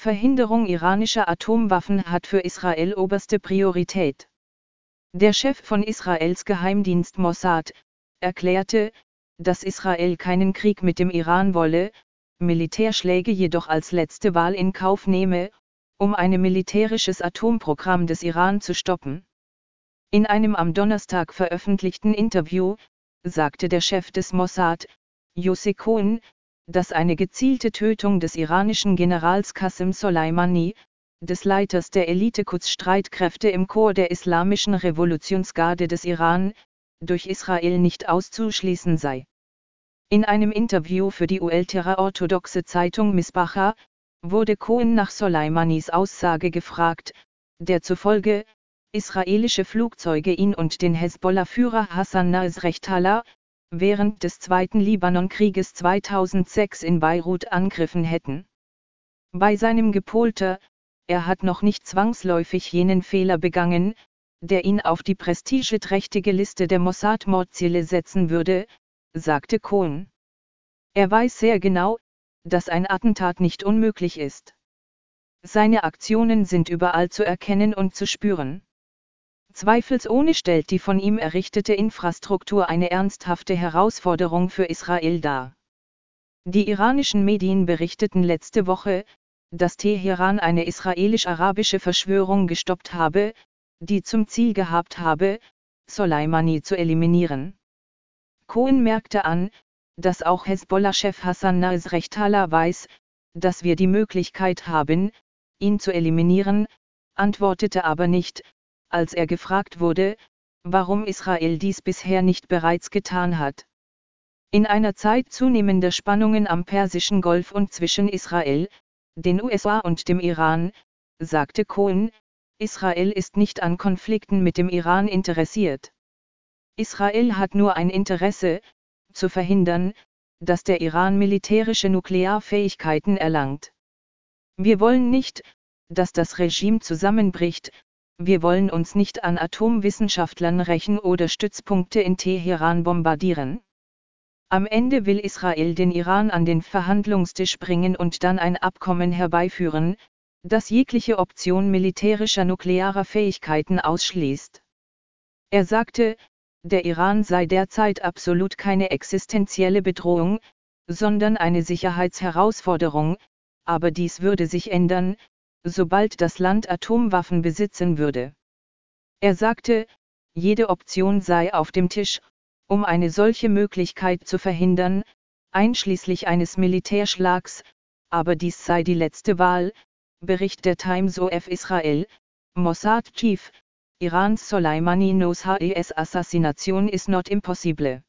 Verhinderung iranischer Atomwaffen hat für Israel oberste Priorität. Der Chef von Israels Geheimdienst Mossad erklärte, dass Israel keinen Krieg mit dem Iran wolle, Militärschläge jedoch als letzte Wahl in Kauf nehme, um ein militärisches Atomprogramm des Iran zu stoppen. In einem am Donnerstag veröffentlichten Interview sagte der Chef des Mossad, Yossi Cohen, dass eine gezielte Tötung des iranischen Generals Qasem Soleimani, des Leiters der Elite-Quds-Streitkräfte im Korps der Islamischen Revolutionsgarde des Iran, durch Israel nicht auszuschließen sei. In einem Interview für die ultraorthodoxe Zeitung Misbacha wurde Cohen nach Soleimanis Aussage gefragt, der zufolge israelische Flugzeuge ihn und den Hezbollah-Führer Hassan Nasrallah während des Zweiten Libanonkrieges 2006 in Beirut angegriffen hätten. Bei seinem Gepolter, er hat noch nicht zwangsläufig jenen Fehler begangen, der ihn auf die prestigeträchtige Liste der Mossad-Mordziele setzen würde, sagte Cohen. Er weiß sehr genau, dass ein Attentat nicht unmöglich ist. Seine Aktionen sind überall zu erkennen und zu spüren. Zweifelsohne stellt die von ihm errichtete Infrastruktur eine ernsthafte Herausforderung für Israel dar. Die iranischen Medien berichteten letzte Woche, dass Teheran eine israelisch-arabische Verschwörung gestoppt habe, die zum Ziel gehabt habe, Soleimani zu eliminieren. Cohen merkte an, dass auch Hezbollah-Chef Hassan Nasrallah weiß, dass wir die Möglichkeit haben, ihn zu eliminieren, antwortete aber nicht, als er gefragt wurde, warum Israel dies bisher nicht bereits getan hat. In einer Zeit zunehmender Spannungen am Persischen Golf und zwischen Israel, den USA und dem Iran, sagte Cohen, Israel ist nicht an Konflikten mit dem Iran interessiert. Israel hat nur ein Interesse, zu verhindern, dass der Iran militärische Nuklearfähigkeiten erlangt. Wir wollen nicht, dass das Regime zusammenbricht, wir wollen uns nicht an Atomwissenschaftlern rächen oder Stützpunkte in Teheran bombardieren. Am Ende will Israel den Iran an den Verhandlungstisch bringen und dann ein Abkommen herbeiführen, das jegliche Option militärischer nuklearer Fähigkeiten ausschließt. Er sagte, der Iran sei derzeit absolut keine existenzielle Bedrohung, sondern eine Sicherheitsherausforderung, aber dies würde sich ändern, sobald das Land Atomwaffen besitzen würde. Er sagte, jede Option sei auf dem Tisch, um eine solche Möglichkeit zu verhindern, einschließlich eines Militärschlags, aber dies sei die letzte Wahl, Bericht der Times of Israel, Mossad Chief, Irans Soleimani knows his assassination is not impossible.